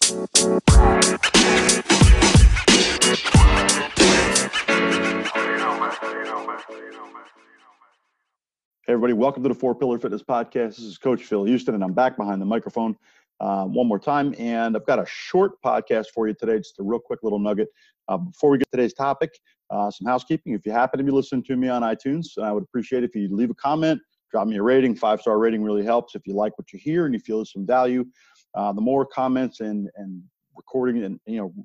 Hey everybody, welcome to the Four Pillar Fitness Podcast. This is Coach Phil Houston, and I'm back behind the microphone one more time. And I've got a short podcast for you today, just a real quick little nugget. Before we get to today's topic, some housekeeping. If you happen to be listening to me on iTunes, I would appreciate it if you leave a comment, drop me a rating. 5-star rating really helps. If you like what you hear and you feel there's some value, the more comments and recording and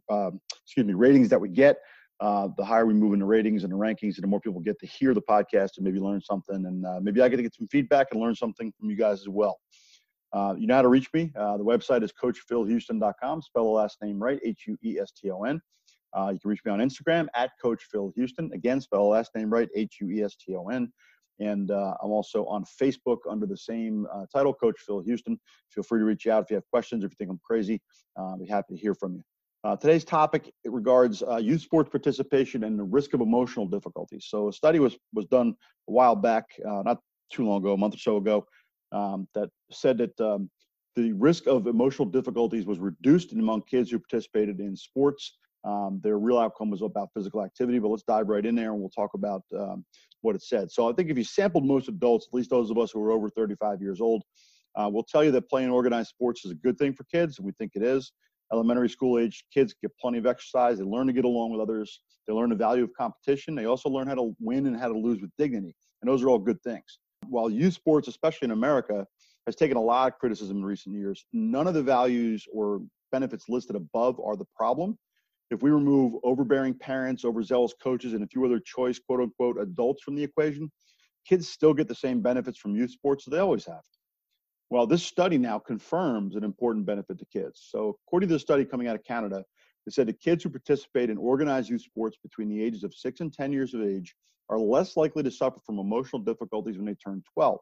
ratings that we get, the higher we move in the ratings and the rankings, and the more people get to hear the podcast and maybe learn something, and maybe I get to get some feedback and learn something from you guys as well. You know how to reach me. The website is coachphilhouston.com. Spell the last name right, Hueston. You can reach me on Instagram at coachphilhouston. Again, spell the last name right, Hueston. And I'm also on Facebook under the same title, Coach Phil Houston. Feel free to reach out if you have questions, if you think I'm crazy. I'll be happy to hear from you. Today's topic, it regards youth sports participation and the risk of emotional difficulties. So a study was done a while back, not too long ago, a month or so ago, that said that the risk of emotional difficulties was reduced among kids who participated in sports. Their real outcome was about physical activity, but let's dive right in there and we'll talk about what it said. So I think if you sampled most adults, at least those of us who are over 35 years old, we'll tell you that playing organized sports is a good thing for kids, and we think it is. Elementary school age kids get plenty of exercise. They learn to get along with others. They learn the value of competition. They also learn how to win and how to lose with dignity. And those are all good things. While youth sports, especially in America, has taken a lot of criticism in recent years, none of the values or benefits listed above are the problem. If we remove overbearing parents, overzealous coaches, and a few other choice, quote unquote, adults from the equation, kids still get the same benefits from youth sports that they always have. Well, this study now confirms an important benefit to kids. So according to the study coming out of Canada, it said that kids who participate in organized youth sports between the ages of 6 and 10 years of age are less likely to suffer from emotional difficulties when they turn 12.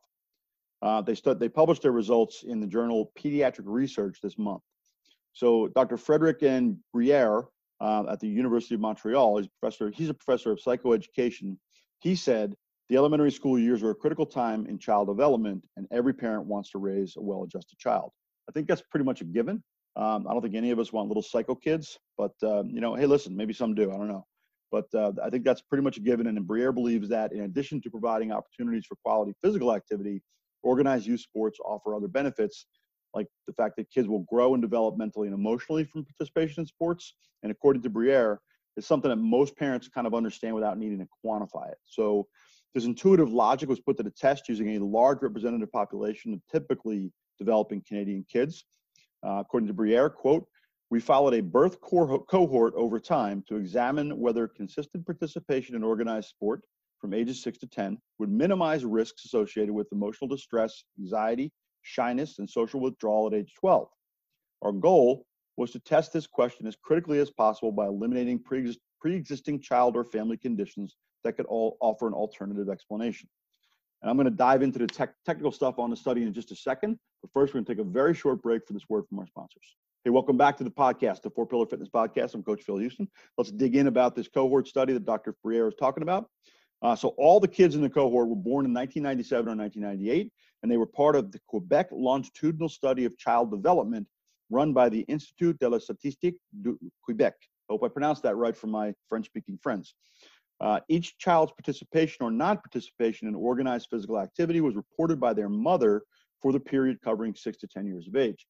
They published their results in the journal Pediatric Research this month. So Dr. Frederic N. Briere at the University of Montreal, he's a professor of psychoeducation. He said, the elementary school years are a critical time in child development, and every parent wants to raise a well-adjusted child. I think that's pretty much a given. I don't think any of us want little psycho kids, but hey, listen, maybe some do. I don't know. But I think that's pretty much a given, and Briere believes that in addition to providing opportunities for quality physical activity, organized youth sports offer other benefits, like the fact that kids will grow and develop mentally and emotionally from participation in sports. And according to Briere, it's something that most parents kind of understand without needing to quantify it. So this intuitive logic was put to the test using a large representative population of typically developing Canadian kids. According to Briere, quote, we followed a birth cohort over time to examine whether consistent participation in organized sport from ages 6 to 10 would minimize risks associated with emotional distress, anxiety, shyness, and social withdrawal at age 12. Our goal was to test this question as critically as possible by eliminating pre-existing child or family conditions that could all offer an alternative explanation. And I'm going to dive into the technical stuff on the study in just a second. But first, we're going to take a very short break for this word from our sponsors. Hey, welcome back to the podcast, the Four Pillar Fitness Podcast. I'm Coach Phil Houston. Let's dig in about this cohort study that Dr. Briere is talking about. So all the kids in the cohort were born in 1997 or 1998, and they were part of the Quebec longitudinal study of child development run by the Institut de la Statistique du Québec. I hope I pronounced that right for my French-speaking friends. Each child's participation or non-participation in organized physical activity was reported by their mother for the period covering 6 to 10 years of age.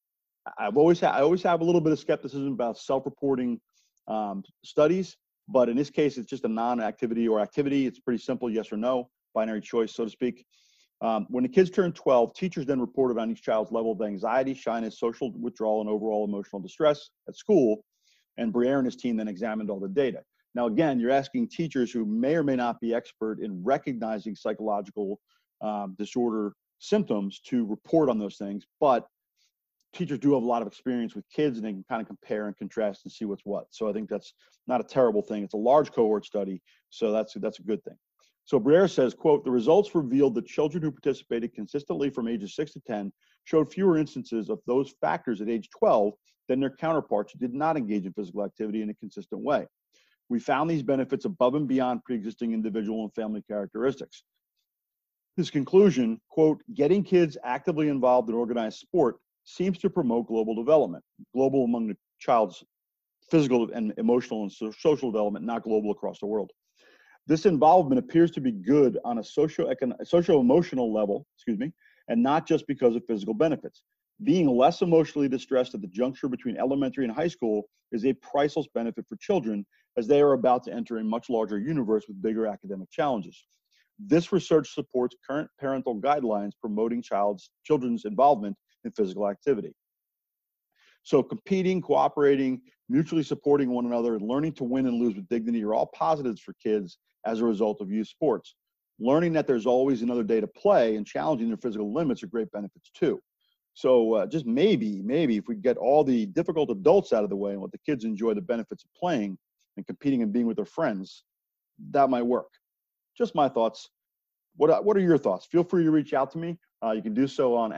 I always have a little bit of skepticism about self-reporting studies, but in this case, it's just a non-activity or activity. It's pretty simple, yes or no, binary choice, so to speak. When the kids turned 12, teachers then reported on each child's level of anxiety, shyness, social withdrawal, and overall emotional distress at school, and Briere and his team then examined all the data. Now, again, you're asking teachers who may or may not be expert in recognizing psychological disorder symptoms to report on those things, but teachers do have a lot of experience with kids, and they can kind of compare and contrast and see what's what. So I think that's not a terrible thing. It's a large cohort study, so that's a good thing. So Briere says, quote, the results revealed that children who participated consistently from ages 6 to 10 showed fewer instances of those factors at age 12 than their counterparts who did not engage in physical activity in a consistent way. We found these benefits above and beyond pre-existing individual and family characteristics. His conclusion, quote, getting kids actively involved in organized sport seems to promote global development, global among the child's physical and emotional and social development, not global across the world. This involvement appears to be good on a socio-emotional level, and not just because of physical benefits. Being less emotionally distressed at the juncture between elementary and high school is a priceless benefit for children, as they are about to enter a much larger universe with bigger academic challenges. This research supports current parental guidelines promoting children's involvement in physical activity. So competing, cooperating, mutually supporting one another, and learning to win and lose with dignity are all positives for kids as a result of youth sports. Learning that there's always another day to play and challenging their physical limits are great benefits too. So just maybe if we get all the difficult adults out of the way and let the kids enjoy the benefits of playing and competing and being with their friends, that might work. Just my thoughts. What are your thoughts? Feel free to reach out to me. You can do so on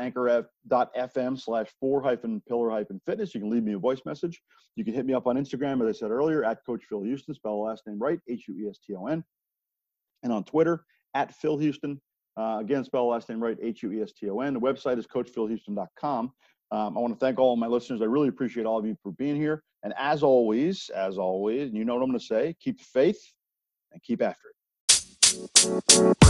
anchor.fm/4-pillar-fitness. You can leave me a voice message. You can hit me up on Instagram, as I said earlier, at Coach Phil Houston, spell the last name right, Hueston. And on Twitter, at Phil Houston. Again, spell the last name right, Hueston. The website is coachphilhouston.com. I want to thank all of my listeners. I really appreciate all of you for being here. And as always, and you know what I'm going to say, keep the faith and keep after it.